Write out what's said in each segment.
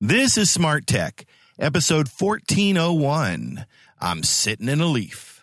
This is Smart Tech, episode 1401. I'm sitting in a leaf.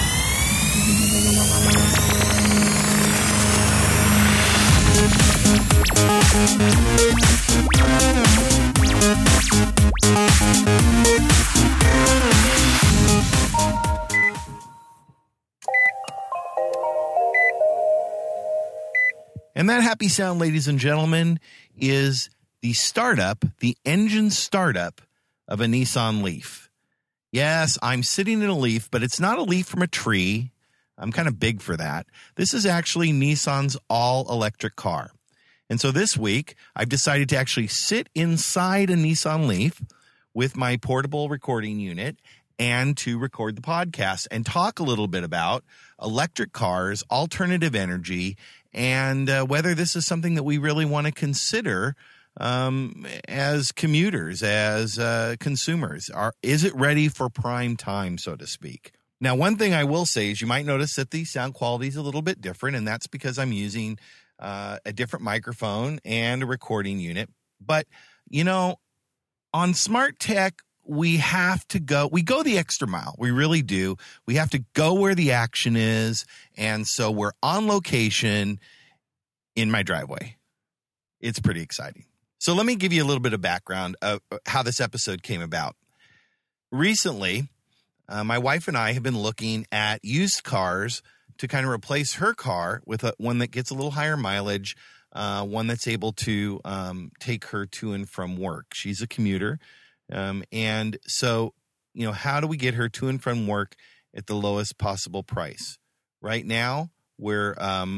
And that happy sound, ladies and gentlemen, is the engine startup of a Nissan Leaf. Yes, I'm sitting in a Leaf, but it's not a leaf from a tree. I'm kind of big for that. This is actually Nissan's all-electric car. And so this week, I've decided to actually sit inside a Nissan Leaf with my portable recording unit and to record the podcast and talk a little bit about electric cars, alternative energy, and whether this is something that we really want to consider as commuters, as consumers. Is it ready for prime time, so to speak? Now, one thing I will say is you might notice that the sound quality is a little bit different, and that's because I'm using a different microphone and a recording unit. But, you know, on Smart Tech, we go the extra mile. We really do. We have to go where the action is. And so we're on location in my driveway. It's pretty exciting. So let me give you a little bit of background of how this episode came about. Recently, my wife and I have been looking at used cars to kind of replace her car with one that gets a little higher mileage, one that's able to take her to and from work. She's a commuter. And so, you know, how do we get her to and from work at the lowest possible price? Right now, we're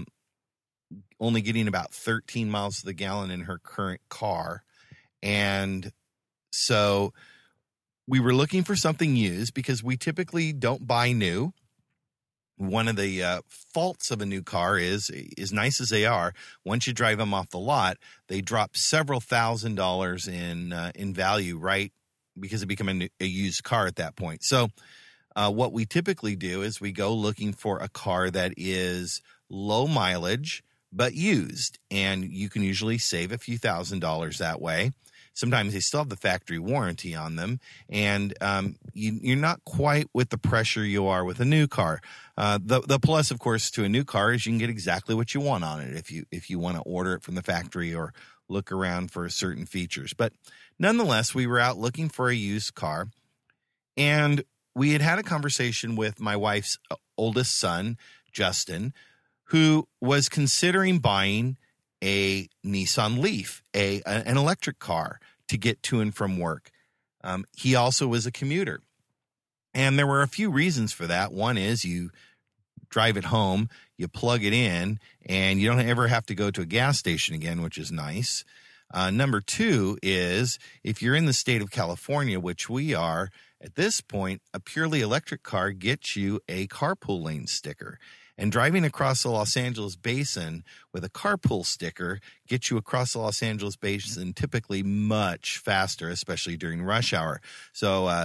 only getting about 13 miles to the gallon in her current car. And so we were looking for something used because we typically don't buy new. One of the faults of a new car is, as nice as they are, once you drive them off the lot, they drop several $1,000s in value, right? Because it become a used car at that point. So what we typically do is we go looking for a car that is low mileage but used, and you can usually save a few $1,000s that way. Sometimes they still have the factory warranty on them, and you're not quite with the pressure you are with a new car. The plus, of course, to a new car is you can get exactly what you want on it if you want to order it from the factory or look around for certain features. But nonetheless, we were out looking for a used car, and we had a conversation with my wife's oldest son, Justin, who was considering buying a Nissan Leaf, an electric car to get to and from work. He also was a commuter. And there were a few reasons for that. One is you drive it home, you plug it in, and you don't ever have to go to a gas station again, which is nice. Number two is if you're in the state of California, which we are, at this point, a purely electric car gets you a carpool lane sticker. And driving across the Los Angeles basin with a carpool sticker gets you across the Los Angeles basin typically much faster, especially during rush hour. So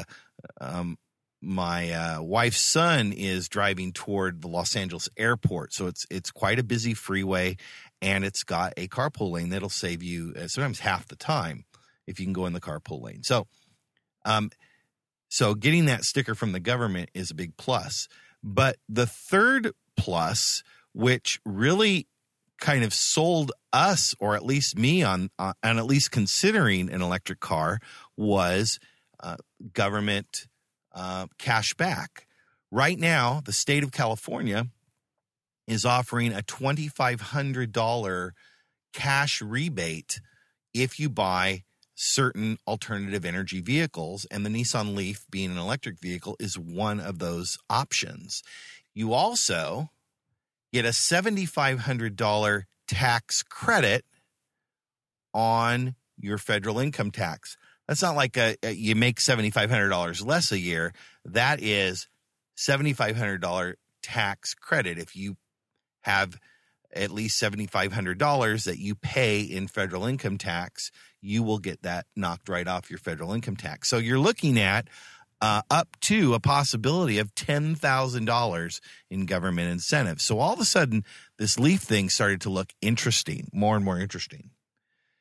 my wife's son is driving toward the Los Angeles airport. So it's quite a busy freeway, and it's got a carpool lane that'll save you sometimes half the time if you can go in the carpool lane. So getting that sticker from the government is a big plus. But the third plus, which really kind of sold us, or at least me, on at least considering an electric car, was government cash back. Right now, the state of California is offering a $2,500 cash rebate if you buy certain alternative energy vehicles, and the Nissan Leaf, being an electric vehicle, is one of those options. You also get a $7,500 tax credit on your federal income tax. That's not like you make $7,500 less a year. That is $7,500 tax credit. If you have at least $7,500 that you pay in federal income tax, you will get that knocked right off your federal income tax. So you're looking at up to a possibility of $10,000 in government incentives. So all of a sudden, this Leaf thing started to look interesting, more and more interesting.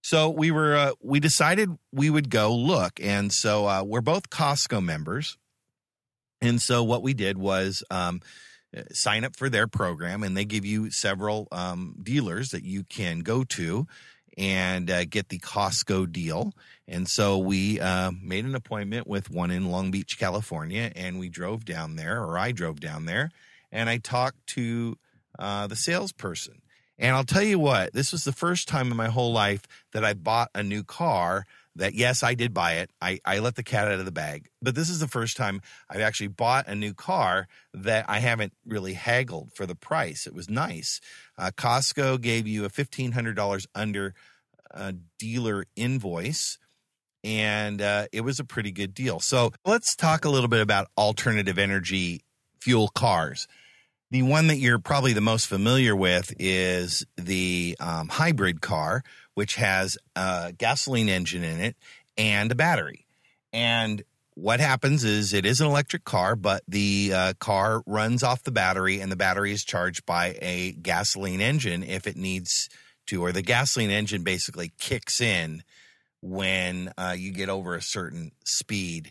So we decided we would go look. And so we're both Costco members. And so what we did was sign up for their program, and they give you several dealers that you can go to and get the Costco deal. And so we made an appointment with one in Long Beach, California, and we drove down there, or I drove down there, and I talked to the salesperson. And I'll tell you what, this was the first time in my whole life that I bought a new car that, yes, I did buy it. I let the cat out of the bag. But this is the first time I've actually bought a new car that I haven't really haggled for the price. It was nice. Costco gave you a $1,500 under dealer invoice, and it was a pretty good deal. So let's talk a little bit about alternative energy fuel cars. The one that you're probably the most familiar with is the hybrid car, which has a gasoline engine in it and a battery. And what happens is it is an electric car, but the car runs off the battery, and the battery is charged by a gasoline engine if it needs to, or the gasoline engine basically kicks in when you get over a certain speed.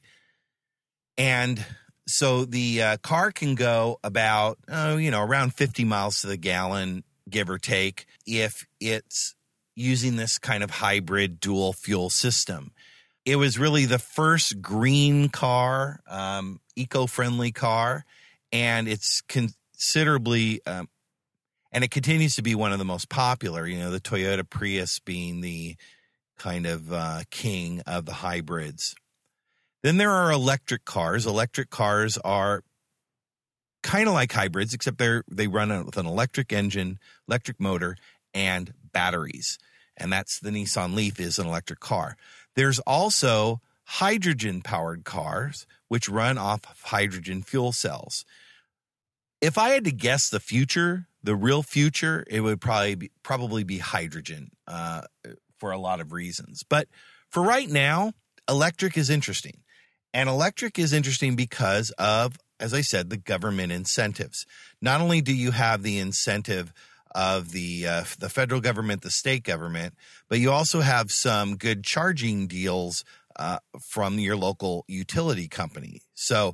And so the car can go about, around 50 miles to the gallon, give or take, if it's using this kind of hybrid dual fuel system. It was really the first green car, eco-friendly car, and it's considerably, and it continues to be one of the most popular, the Toyota Prius being the kind of king of the hybrids. Then there are electric cars. Electric cars are kind of like hybrids, except they run with an electric engine, electric motor, and batteries. And that's the Nissan Leaf is an electric car. There's also hydrogen-powered cars, which run off of hydrogen fuel cells. If I had to guess the future, the real future, it would probably be hydrogen for a lot of reasons. But for right now, electric is interesting. And electric is interesting because of, as I said, the government incentives. Not only do you have the incentive of the federal government, the state government, but you also have some good charging deals from your local utility company. So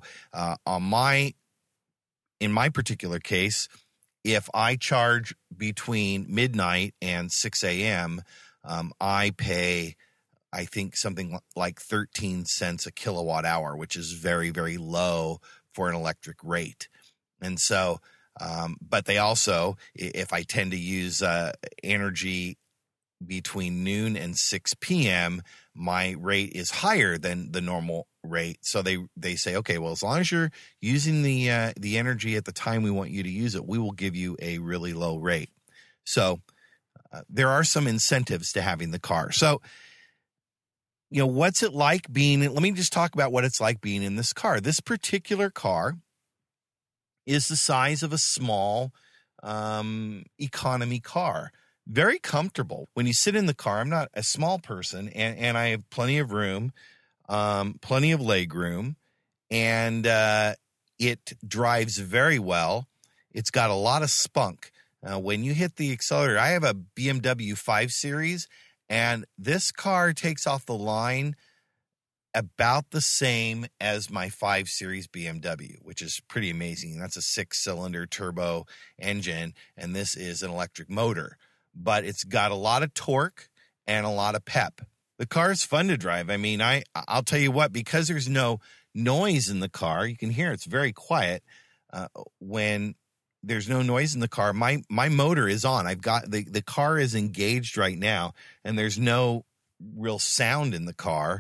in my particular case, if I charge between midnight and 6 a.m., I pay, I think, something like 13 cents a kilowatt hour, which is very, very low for an electric rate. And so, but they also, if I tend to use energy between noon and 6 p.m., my rate is higher than the normal rate. So they say, okay, well, as long as you're using the energy at the time we want you to use it, we will give you a really low rate. So there are some incentives to having the car. So, what's it like being, let me just talk about what it's like being in this car. This particular car is the size of a small economy car. Very comfortable. When you sit in the car, I'm not a small person, and I have plenty of room, plenty of leg room, and it drives very well. It's got a lot of spunk. When you hit the accelerator, I have a BMW 5 Series, and this car takes off the line about the same as my 5 Series BMW, which is pretty amazing. That's a 6-cylinder turbo engine, and this is an electric motor. But it's got a lot of torque and a lot of pep. The car is fun to drive. I mean, I'll tell you what, because there's no noise in the car, you can hear it's very quiet. When there's no noise in the car, my motor is on. I've got the car is engaged right now, and there's no real sound in the car.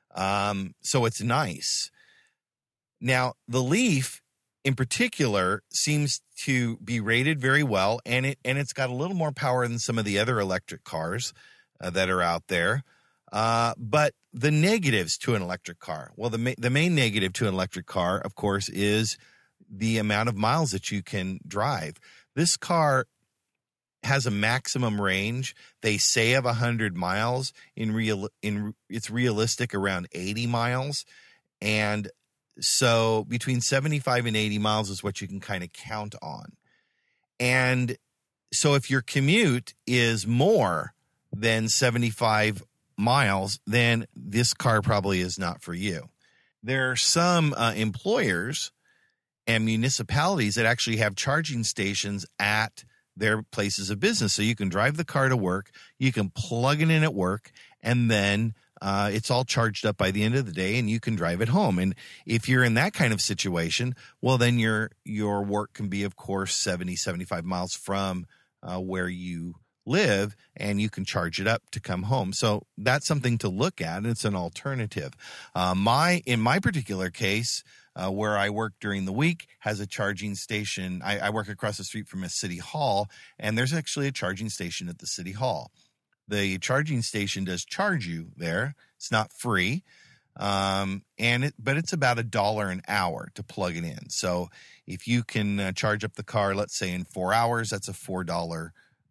So it's nice. Now, the Leaf in particular seems to be rated very well, and it's got a little more power than some of the other electric cars that are out there. But the negatives to an electric car, well, the main negative to an electric car, of course, is the amount of miles that you can drive. This car has a maximum range, they say, of 100 miles. It's realistic around 80 miles. And so between 75 and 80 miles is what you can kind of count on. And so if your commute is more than 75 miles, then this car probably is not for you. There are some employers and municipalities that actually have charging stations at their places of business. So you can drive the car to work, you can plug it in at work, and then it's all charged up by the end of the day and you can drive it home. And if you're in that kind of situation, well, then your work can be, of course, 70, 75 miles from where you live, and you can charge it up to come home. So that's something to look at. It's an alternative. In my particular case, where I work during the week has a charging station. I work across the street from a city hall, and there's actually a charging station at the city hall. The charging station does charge you there. It's not free. But it's about $1 an hour to plug it in. So if you can charge up the car, let's say in 4 hours, that's a $4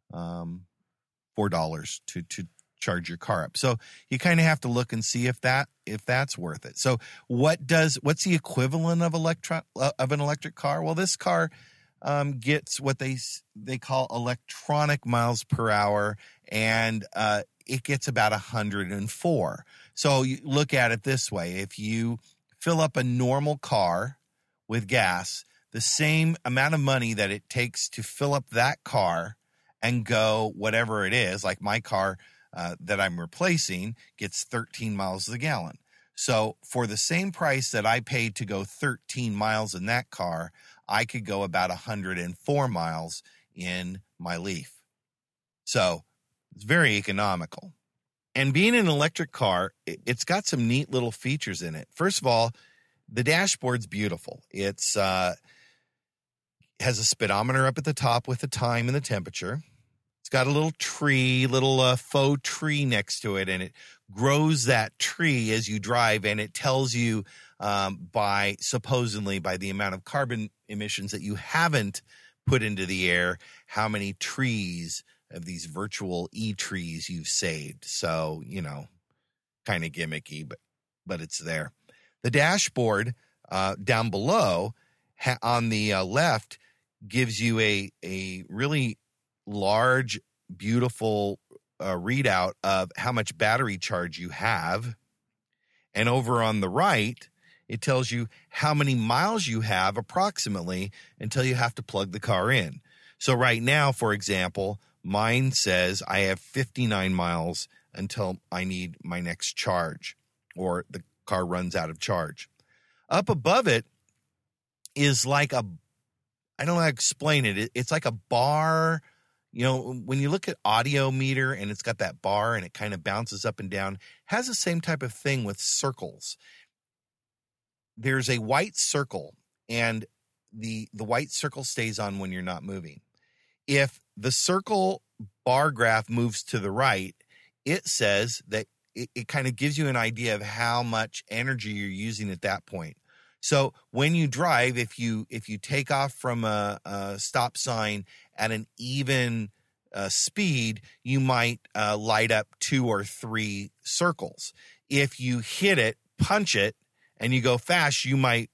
to charge your car up. So you kind of have to look and see if that's worth it. So what's the equivalent of an electric car? Well, this car gets what they call electronic miles per hour, and it gets about 104. So you look at it this way: if you fill up a normal car with gas, the same amount of money that it takes to fill up that car and go whatever it is, like my car that I'm replacing gets 13 miles a gallon. So for the same price that I paid to go 13 miles in that car, I could go about 104 miles in my Leaf. So it's very economical. And being an electric car, it's got some neat little features in it. First of all, the dashboard's beautiful. It's has a speedometer up at the top with the time and the temperature. It's got a little faux tree next to it, and it grows that tree as you drive, and it tells you supposedly by the amount of carbon emissions that you haven't put into the air, how many trees of these virtual trees you've saved. So, kind of gimmicky, but it's there. The dashboard down below on the left gives you a really large, beautiful readout of how much battery charge you have. And over on the right, it tells you how many miles you have approximately until you have to plug the car in. So right now, for example, mine says I have 59 miles until I need my next charge or the car runs out of charge. Up above it is like I don't know how to explain it. It's like a bar. When you look at audio meter and it's got that bar and it kind of bounces up and down, has the same type of thing with circles. There's a white circle, and the white circle stays on when you're not moving. If the circle bar graph moves to the right, it says that it kind of gives you an idea of how much energy you're using at that point. So when you drive, if you take off from a stop sign at an even speed, you might light up 2 or 3 circles. If you hit it, punch it, and you go fast, you might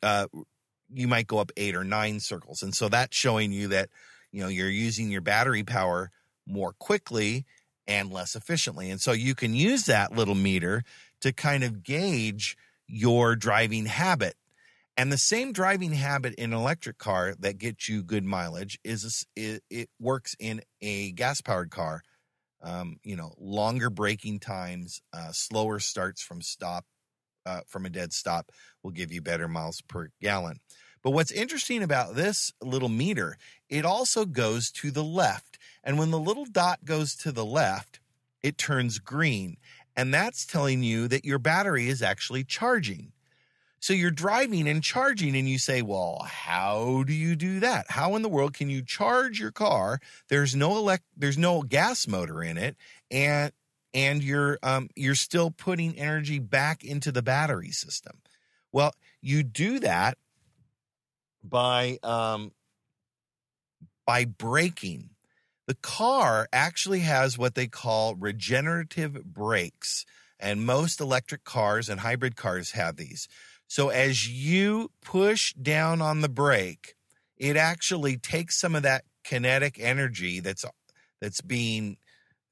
go up 8 or 9 circles. And so that's showing you that you're using your battery power more quickly and less efficiently. And so you can use that little meter to kind of gauge your driving habit. And the same driving habit in an electric car that gets you good mileage it works in a gas-powered car. Longer braking times, slower starts from a dead stop will give you better miles per gallon. But what's interesting about this little meter, it also goes to the left. And when the little dot goes to the left, it turns green. And that's telling you that your battery is actually charging. So you're driving and charging, and you say, well, how do you do that? How in the world can you charge your car? There's no gas motor in it, and you're still putting energy back into the battery system. Well, you do that by braking. The car actually has what they call regenerative brakes, and most electric cars and hybrid cars have these. So as you push down on the brake, it actually takes some of that kinetic energy that's being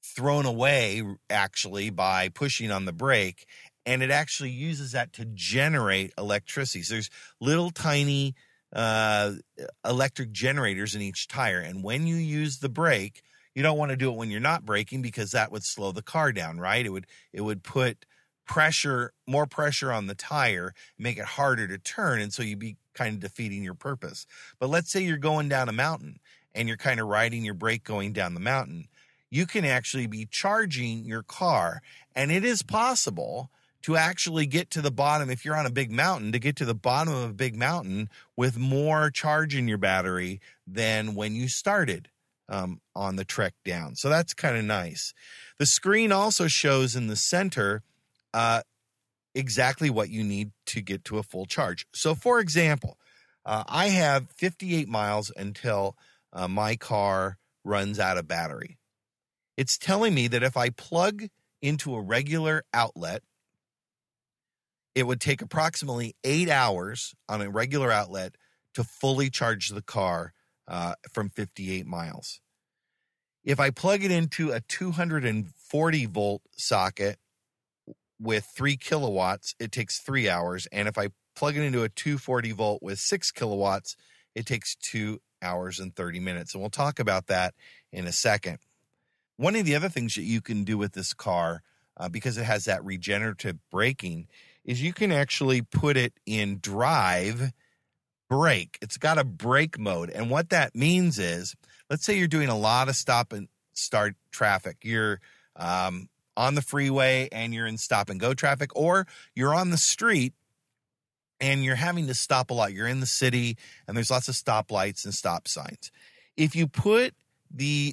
thrown away actually by pushing on the brake, and it actually uses that to generate electricity. So there's little tiny electric generators in each tire, and when you use the brake, you don't want to do it when you're not braking because that would slow the car down, right? It would put more pressure on the tire, make it harder to turn, and so you'd be kind of defeating your purpose. But let's say you're going down a mountain and you're kind of riding your brake going down the mountain. You can actually be charging your car, and it is possible to actually get to the bottom, if you're on a big mountain, to get to the bottom of a big mountain with more charge in your battery than when you started on the trek down. So that's kind of nice. The screen also shows in the center exactly what you need to get to a full charge. So, for example, I have 58 miles until my car runs out of battery. It's telling me that if I plug into a regular outlet, it would take approximately 8 hours on a regular outlet to fully charge the car from 58 miles. If I plug it into a 240 volt socket with 3 kilowatts, it takes 3 hours. And if I plug it into a 240 volt with 6 kilowatts, it takes 2 hours and 30 minutes. And we'll talk about that in a second. One of the other things that you can do with this car, because it has that regenerative braking, is you can actually put it in drive brake. It's got a brake mode. And what that means is, let's say you're doing a lot of stop and start traffic. You're on the freeway and you're in stop and go traffic, or you're on the street and you're having to stop a lot. You're in the city and there's lots of stoplights and stop signs. If you put the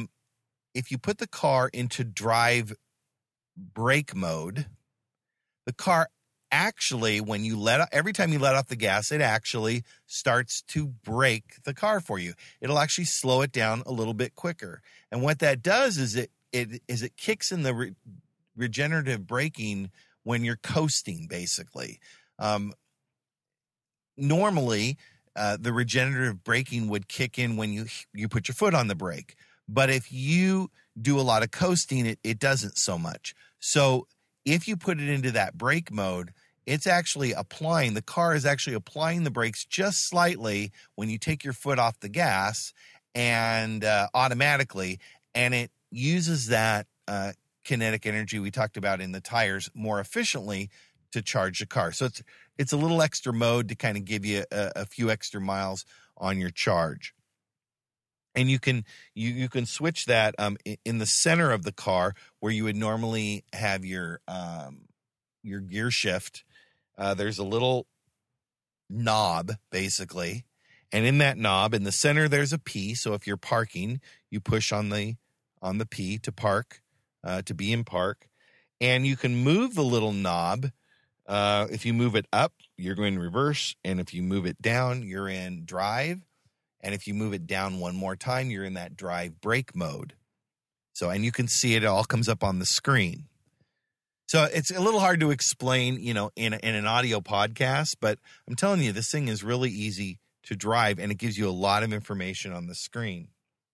car into drive brake mode, the car actually, when you every time you let off the gas, it actually starts to brake the car for you. It'll actually slow it down a little bit quicker. And what that does is it kicks in the regenerative braking when you're coasting, basically. Normally, the regenerative braking would kick in when you put your foot on the brake. But if you do a lot of coasting, it doesn't so much. So if you put it into that brake mode, the car is actually applying the brakes just slightly when you take your foot off the gas and automatically, and it uses that kinetic energy we talked about in the tires more efficiently to charge the car. So it's a little extra mode to kind of give you a few extra miles on your charge. And you can switch that in the center of the car where you would normally have your gear shift. There's a little knob, basically, and in that knob, in the center, there's a P. So if you're parking, you push on the P to park, to be in park, and you can move the little knob. If you move it up, you're going reverse, and if you move it down, you're in drive. And if you move it down one more time, you're in that drive brake mode. So, and you can see it all comes up on the screen. So it's a little hard to explain, in an audio podcast, but I'm telling you, this thing is really easy to drive, and it gives you a lot of information on the screen.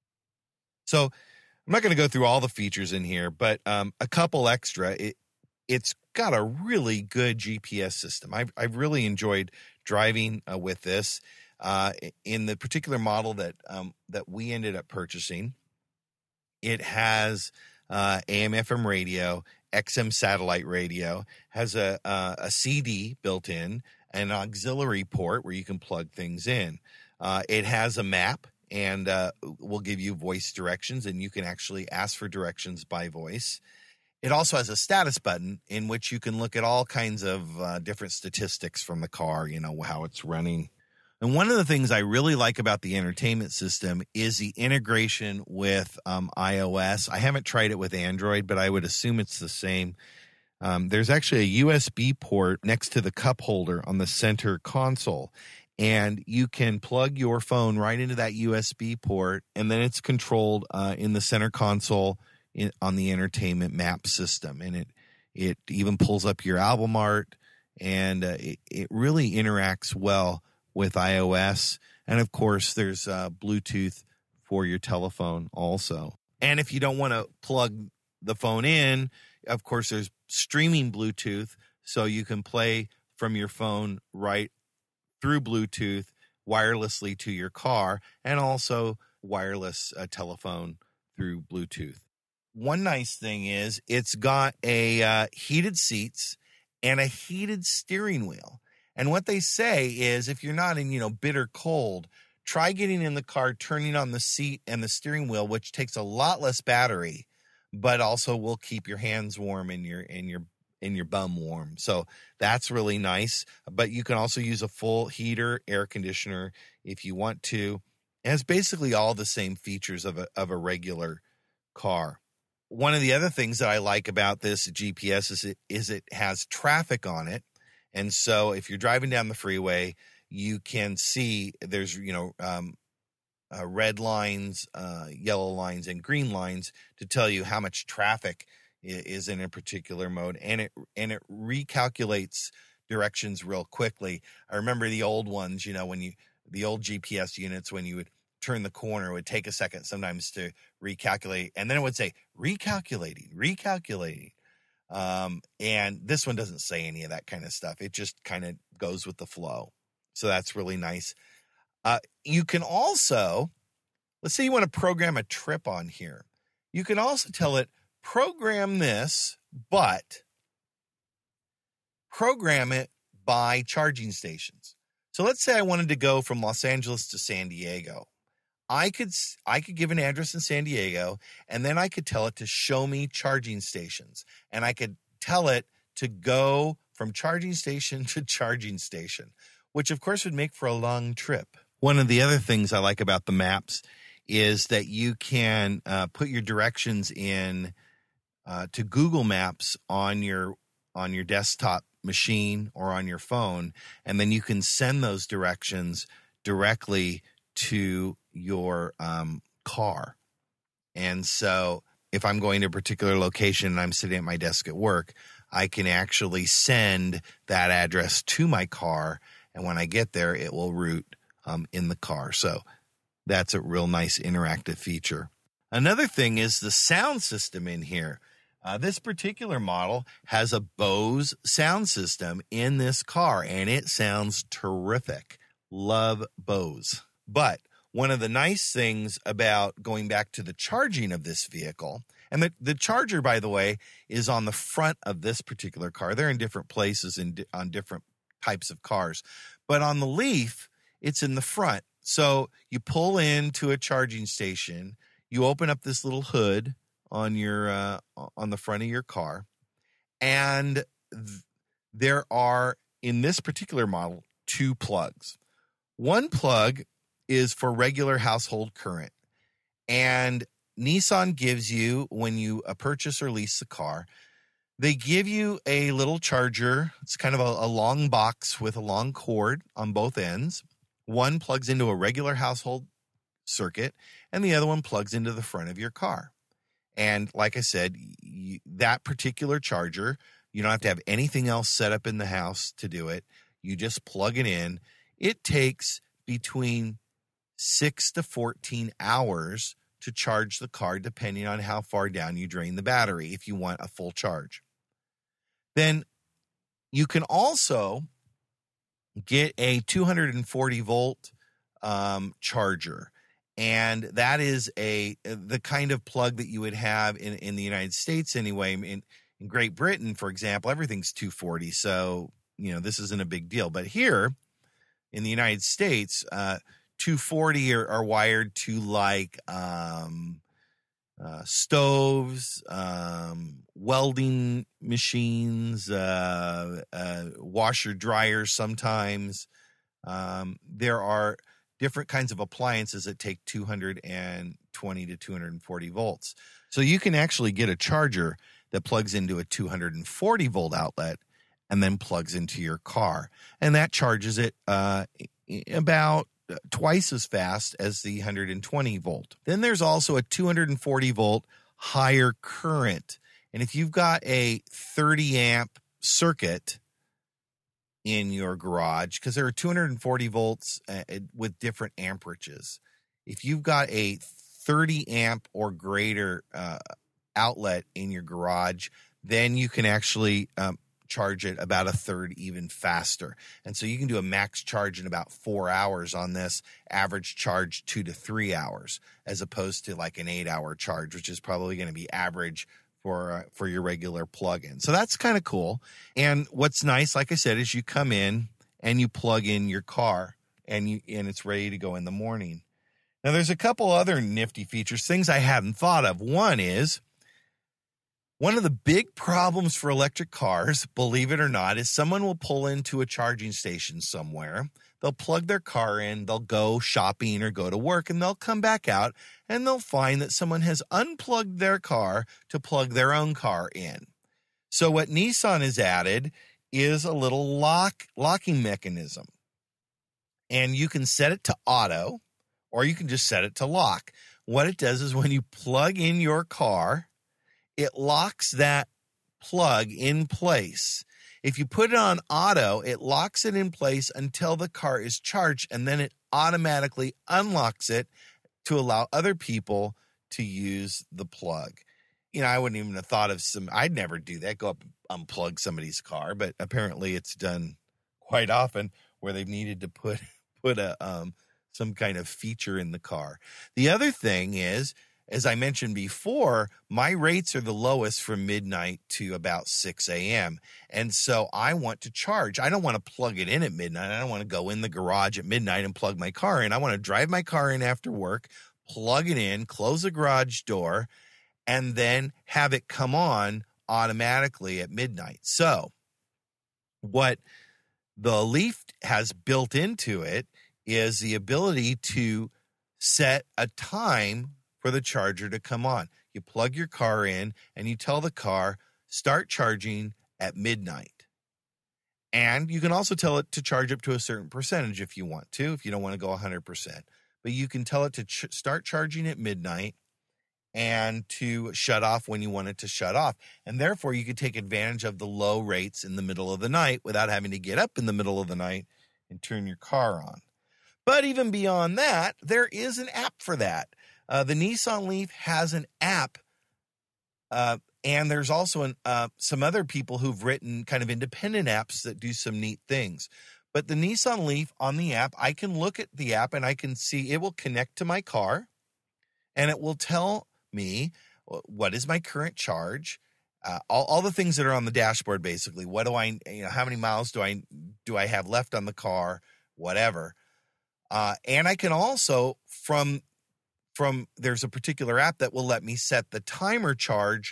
So I'm not going to go through all the features in here, but a couple extra. It's got a really good GPS system. I've really enjoyed driving with this. In the particular model that we ended up purchasing, it has AM/FM radio, XM satellite radio, has a CD built in, an auxiliary port where you can plug things in. It has a map and will give you voice directions, and you can actually ask for directions by voice. It also has a status button in which you can look at all kinds of different statistics from the car, how it's running. And one of the things I really like about the entertainment system is the integration with iOS. I haven't tried it with Android, but I would assume it's the same. There's actually a USB port next to the cup holder on the center console, and you can plug your phone right into that USB port, and then it's controlled in the center console on the entertainment map system. And it even pulls up your album art, and it really interacts well with iOS. And of course, there's Bluetooth for your telephone also. And if you don't want to plug the phone in, of course, there's streaming Bluetooth, so you can play from your phone right through Bluetooth wirelessly to your car, and also wireless telephone through Bluetooth. One nice thing is it's got a heated seats and a heated steering wheel. And what they say is if you're not in, bitter cold, try getting in the car, turning on the seat and the steering wheel, which takes a lot less battery, but also will keep your hands warm and your bum warm. So that's really nice. But you can also use a full heater, air conditioner if you want to. And it's basically all the same features of a regular car. One of the other things that I like about this GPS is it has traffic on it. And so if you're driving down the freeway, you can see there's, red lines, yellow lines, and green lines to tell you how much traffic is in a particular mode. And it recalculates directions real quickly. I remember the old ones, the old GPS units, when you would turn the corner, it would take a second sometimes to recalculate. And then it would say recalculating. And this one doesn't say any of that kind of stuff. It just kind of goes with the flow. So that's really nice. You can also, let's say you want to program a trip on here. You can also tell it, program this, but program it by charging stations. So let's say I wanted to go from Los Angeles to San Diego. I could give an address in San Diego, and then I could tell it to show me charging stations. And I could tell it to go from charging station to charging station, which of course would make for a long trip. One of the other things I like about the maps is that you can put your directions in to Google Maps on your desktop machine or on your phone, and then you can send those directions directly to your car. And so if I'm going to a particular location and I'm sitting at my desk at work, I can actually send that address to my car, and when I get there, it will route in the car. So that's a real nice interactive feature. Another thing is the sound system in here. This particular model has a Bose sound system in this car, and it sounds terrific. Love Bose. But one of the nice things about going back to the charging of this vehicle, and the charger, by the way, is on the front of this particular car. They're in different places on different types of cars. But on the Leaf, it's in the front. So you pull into a charging station, you open up this little hood on the front of your car, and there are, in this particular model, 2 plugs. One plug is for regular household current, and Nissan gives you, when you purchase or lease the car, they give you a little charger. It's kind of a long box with a long cord on both ends. One plugs into a regular household circuit, and the other one plugs into the front of your car. And like I said, that particular charger, you don't have to have anything else set up in the house to do it. You just plug it in. It takes between 6 to 14 hours to charge the car, depending on how far down you drain the battery, if you want a full charge. Then you can also get a 240 volt charger. And that is the kind of plug that you would have in the United States anyway. In Great Britain, for example, everything's 240. So, this isn't a big deal. But here in the United States, 240 are wired to like stoves, welding machines, washer dryers sometimes. There are different kinds of appliances that take 220 to 240 volts. So you can actually get a charger that plugs into a 240 volt outlet and then plugs into your car. And that charges it about twice as fast as the 120 volt. Then there's also a 240 volt higher current. And if you've got a 30 amp circuit in your garage, because there are 240 volts with different amperages. If you've got a 30 amp or greater outlet in your garage, then you can actually charge it about a third even faster. And so you can do a max charge in about 4 hours on this, average charge 2 to 3 hours, as opposed to like an 8-hour charge, which is probably going to be average for your regular plug-in. So that's kind of cool. And what's nice, like I said, is you come in and you plug in your car and it's ready to go in the morning. Now there's a couple other nifty features, things I hadn't thought of. One of the big problems for electric cars, believe it or not, is someone will pull into a charging station somewhere. They'll plug their car in, they'll go shopping or go to work, and they'll come back out and they'll find that someone has unplugged their car to plug their own car in. So what Nissan has added is a little locking mechanism. And you can set it to auto, or you can just set it to lock. What it does is when you plug in your car, it locks that plug in place. If you put it on auto, it locks it in place until the car is charged, and then it automatically unlocks it to allow other people to use the plug. You know, I wouldn't even have thought of I'd never do that, go up and unplug somebody's car, but apparently it's done quite often where they've needed to put some kind of feature in the car. The other thing is, as I mentioned before, my rates are the lowest from midnight to about 6 a.m. And so I want to charge. I don't want to plug it in at midnight. I don't want to go in the garage at midnight and plug my car in. I want to drive my car in after work, plug it in, close the garage door, and then have it come on automatically at midnight. So what the Leaf has built into it is the ability to set a time for the charger to come on. You plug your car in and you tell the car, start charging at midnight. And you can also tell it to charge up to a certain percentage if you want to, if you don't want to go 100%. But you can tell it to start charging at midnight and to shut off when you want it to shut off. And therefore, you could take advantage of the low rates in the middle of the night without having to get up in the middle of the night and turn your car on. But even beyond that, there is an app for that. The Nissan Leaf has an app, and there's also some other people who've written kind of independent apps that do some neat things. But the Nissan Leaf on the app, I can look at the app and I can see it will connect to my car, and it will tell me what is my current charge, all the things that are on the dashboard. Basically, what do I, how many miles do I have left on the car, whatever. And I can also from there's a particular app that will let me set the timer charge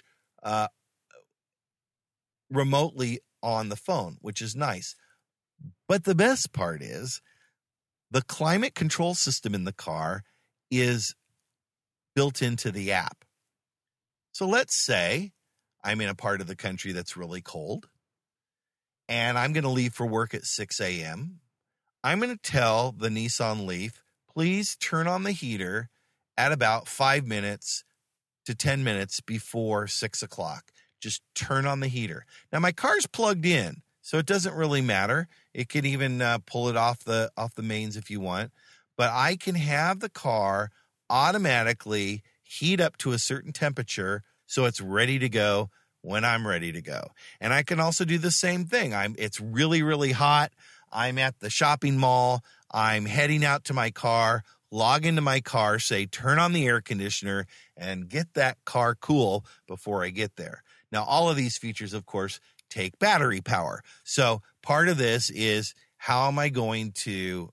remotely on the phone, which is nice. But the best part is the climate control system in the car is built into the app. So let's say I'm in a part of the country that's really cold and I'm going to leave for work at 6 a.m. I'm going to tell the Nissan Leaf, please turn on the heater at about 5 minutes to 10 minutes before 6 o'clock. Just turn on the heater. Now, my car's plugged in, so it doesn't really matter. It can even pull it off the mains if you want. But I can have the car automatically heat up to a certain temperature so it's ready to go when I'm ready to go. And I can also do the same thing. It's really, really hot. I'm at the shopping mall. I'm heading out to my car. Log into my car, say, turn on the air conditioner and get that car cool before I get there. Now, all of these features, of course, take battery power. So part of this is how am I going to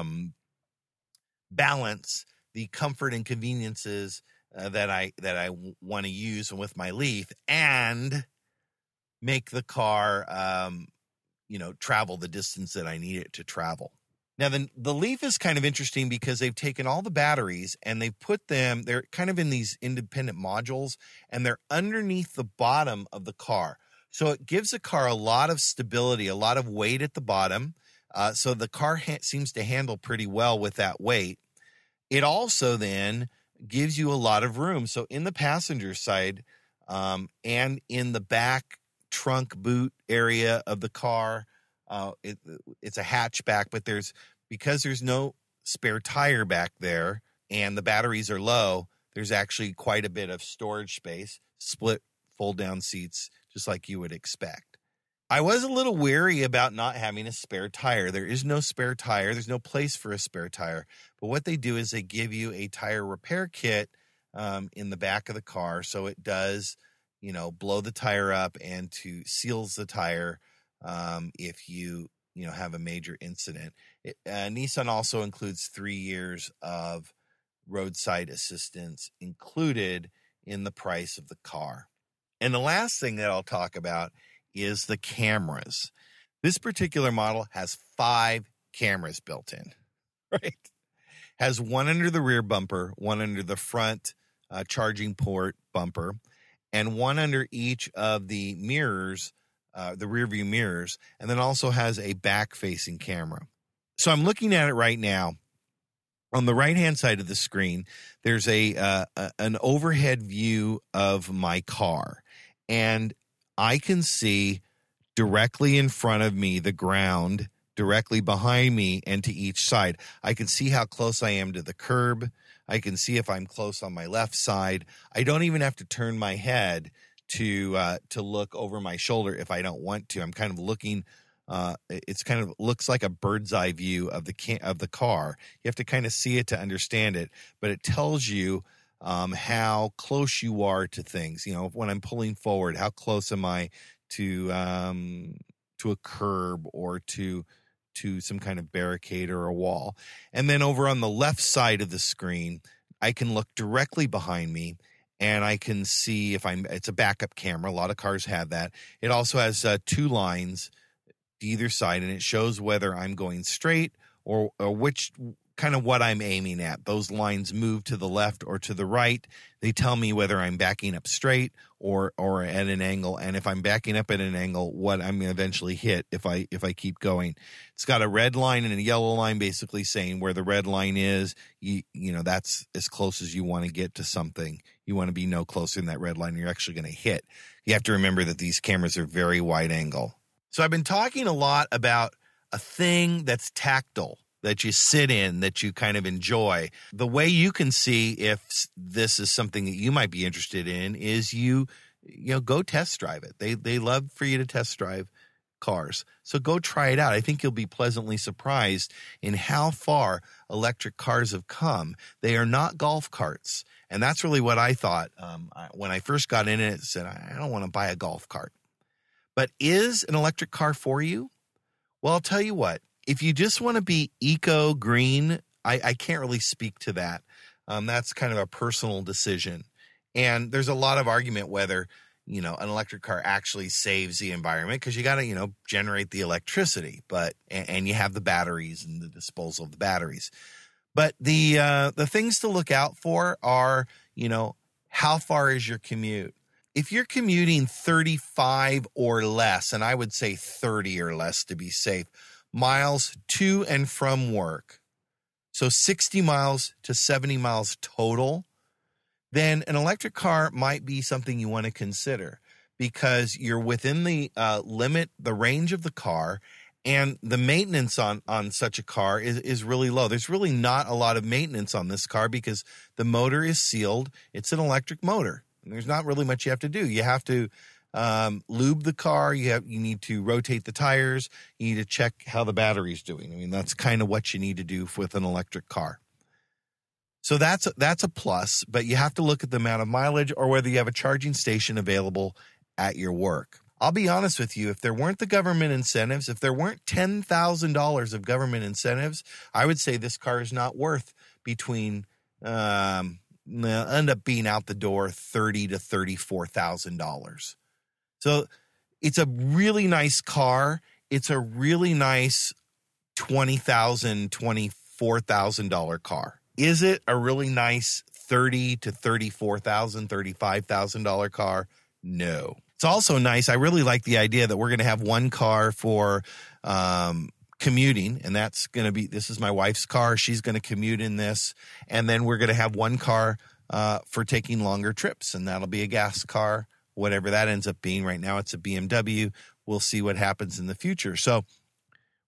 balance the comfort and conveniences that I want to use with my Leaf and make the car, travel the distance that I need it to travel. Now, the Leaf is kind of interesting because they've taken all the batteries and they've put them, they're kind of in these independent modules, and they're underneath the bottom of the car. So it gives the car a lot of stability, a lot of weight at the bottom. So the car seems to handle pretty well with that weight. It also then gives you a lot of room. So in the passenger side and in the back trunk boot area of the car, it's a hatchback, but because there's no spare tire back there and the batteries are low, There's actually quite a bit of storage space, split fold-down seats, just like you would expect. I was a little weary about not having a spare tire. There is no spare tire. There's no place for a spare tire. But what they do is they give you a tire repair kit in the back of the car, so it does, blow the tire up and seals the tire if you have a major incident. Nissan also includes 3 years of roadside assistance included in the price of the car. And the last thing that I'll talk about is the cameras. This particular model has 5 cameras built in, right? Has one under the rear bumper, one under the front charging port bumper, and one under each of the mirrors, the rear view mirrors, and then also has a back-facing camera. So I'm looking at it right now. On the right-hand side of the screen, there's an overhead view of my car, and I can see directly in front of me the ground, directly behind me, and to each side. I can see how close I am to the curb. I can see if I'm close on my left side. I don't even have to turn my head to look over my shoulder if I don't want to. I'm kind of looking. It's kind of looks like a bird's eye view of the car. You have to kind of see it to understand it, but it tells you how close you are to things. When I'm pulling forward, how close am I to a curb or to some kind of barricade or a wall. And then over on the left side of the screen, I can look directly behind me. And I can see it's a backup camera. A lot of cars have that. It also has 2 lines either side, and it shows whether I'm going straight or which kind of what I'm aiming at. Those lines move to the left or to the right. They tell me whether I'm backing up straight or at an angle, and if I'm backing up at an angle, what I'm going to eventually hit if I keep going. It's got a red line and a yellow line, basically saying where the red line is, that's as close as you want to get to something. You want to be no closer than that red line. You're actually going to hit. You have to remember that these cameras are very wide angle. So I've been talking a lot about a thing that's tactile, that you sit in, that you kind of enjoy. The way you can see if this is something that you might be interested in is you go test drive it. They love for you to test drive cars. So go try it out. I think you'll be pleasantly surprised in how far electric cars have come. They are not golf carts. And that's really what I thought when I first got in it. I said, I don't want to buy a golf cart. But is an electric car for you? Well, I'll tell you what. If you just want to be eco-green, I can't really speak to that. That's kind of a personal decision. And there's a lot of argument whether, an electric car actually saves the environment because you got to, generate the electricity, and you have the batteries and the disposal of the batteries. But the things to look out for are, how far is your commute? If you're commuting 35 or less, and I would say 30 or less to be safe, miles to and from work, so 60 miles to 70 miles total, then an electric car might be something you want to consider because you're within the the range of the car, and the maintenance on such a car is really low. There's really not a lot of maintenance on this car because the motor is sealed. It's an electric motor. There's not really much you have to do. You have to lube the car. You need to rotate the tires. You need to check how the battery's doing. I mean, that's kind of what you need to do with an electric car. So that's a plus, but you have to look at the amount of mileage or whether you have a charging station available at your work. I'll be honest with you, if there weren't the government incentives, if there weren't $10,000 of government incentives, I would say this car is not worth between end up being out the door $30,000 to $34,000. So it's a really nice car. It's a really nice $20,000, $24,000 car. Is it a really nice $30,000 to $34,000, $35,000 car? No. It's also nice. I really like the idea that we're going to have one car for commuting, and this is my wife's car. She's going to commute in this, and then we're going to have one car for taking longer trips, and that'll be a gas car, whatever that ends up being. Right now it's a BMW. We'll see what happens in the future. So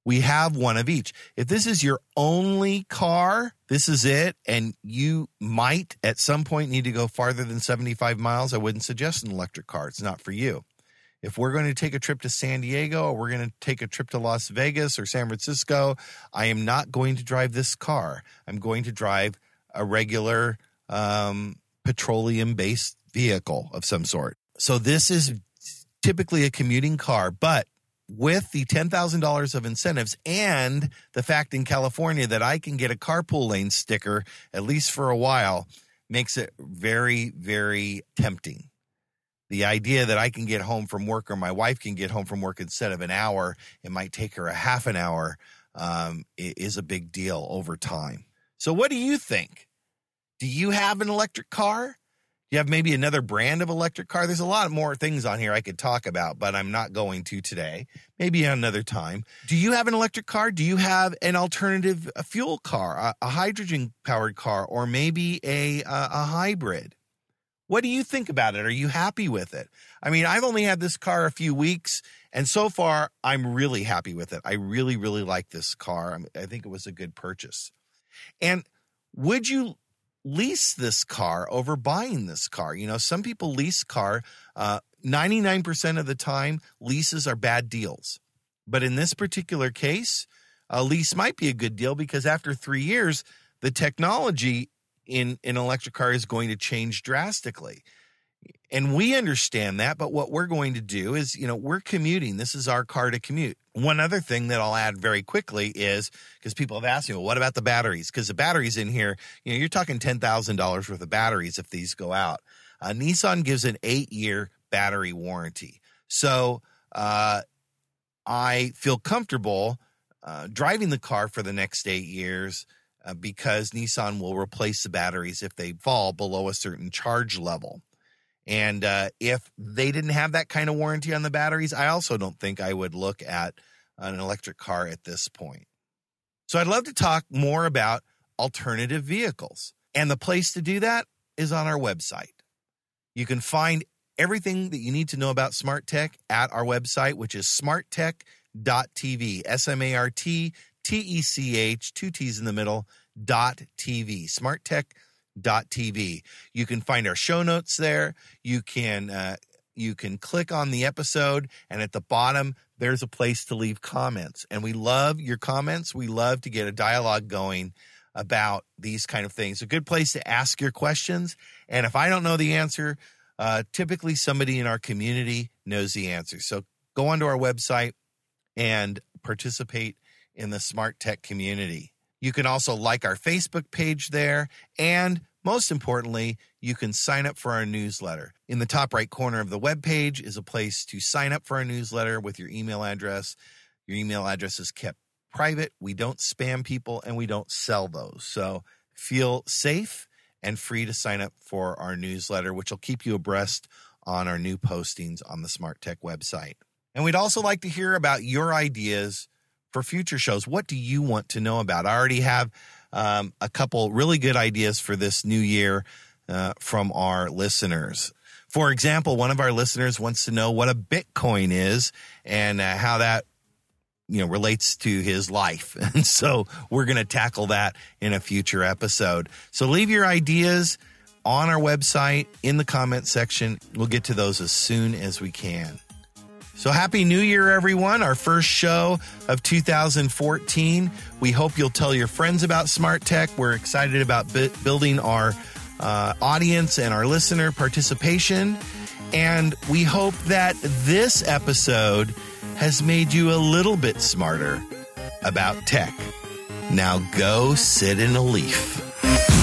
We have one of each. If this is your only car, this is it, and you might at some point need to go farther than 75 miles, I wouldn't suggest an electric car. It's not for you. If we're going to take a trip to San Diego or we're going to take a trip to Las Vegas or San Francisco, I am not going to drive this car. I'm going to drive a regular petroleum-based vehicle of some sort. So this is typically a commuting car, but with the $10,000 of incentives and the fact in California that I can get a carpool lane sticker, at least for a while, makes it very, very tempting. The idea that I can get home from work or my wife can get home from work instead of an hour, it might take her a half an hour, is a big deal over time. So what do you think? Do you have an electric car? You have maybe another brand of electric car. There's a lot more things on here I could talk about, but I'm not going to today. Maybe another time. Do you have an electric car? Do you have an alternative fuel car, a hydrogen-powered car, or maybe a hybrid? What do you think about it? Are you happy with it? I mean, I've only had this car a few weeks, and so far, I'm really happy with it. I really, really like this car. I think it was a good purchase. And would you lease this car over buying this car? You know, some people lease car. 99% of the time, leases are bad deals. But in this particular case, a lease might be a good deal because after 3 years, the technology in an electric car is going to change drastically. And we understand that, but what we're going to do is, you know, we're commuting. This is our car to commute. One other thing that I'll add very quickly is, because people have asked me, well, what about the batteries? Because the batteries in here, you know, you're talking $10,000 worth of batteries if these go out. Nissan gives an 8-year battery warranty. So I feel comfortable driving the car for the next 8 years because Nissan will replace the batteries if they fall below a certain charge level. And if they didn't have that kind of warranty on the batteries, I also don't think I would look at an electric car at this point. So I'd love to talk more about alternative vehicles. And the place to do that is on our website. You can find everything that you need to know about Smart Tech at our website, which is smarttech.tv, SMARTTECH, 2 T's in the middle, .tv, smarttech.tv. You can find our show notes there. You can click on the episode, and at the bottom, there's a place to leave comments. And we love your comments. We love to get a dialogue going about these kind of things. A good place to ask your questions. And if I don't know the answer, typically somebody in our community knows the answer. So go onto our website and participate in the Smart Tech community. You can also like our Facebook page there, and most importantly, you can sign up for our newsletter. In the top right corner of the webpage is a place to sign up for our newsletter with your email address. Your email address is kept private. We don't spam people, and we don't sell those. So feel safe and free to sign up for our newsletter, which will keep you abreast on our new postings on the Smart Tech website. And we'd also like to hear about your ideas for future shows. What do you want to know about? I already have a couple really good ideas for this new year from our listeners. For example, one of our listeners wants to know what a Bitcoin is and how that relates to his life. And so we're going to tackle that in a future episode. So leave your ideas on our website in the comment section. We'll get to those as soon as we can. So happy New Year, everyone. Our first show of 2014. We hope you'll tell your friends about Smart Tech. We're excited about building our audience and our listener participation. And we hope that this episode has made you a little bit smarter about tech. Now go sit in a leaf.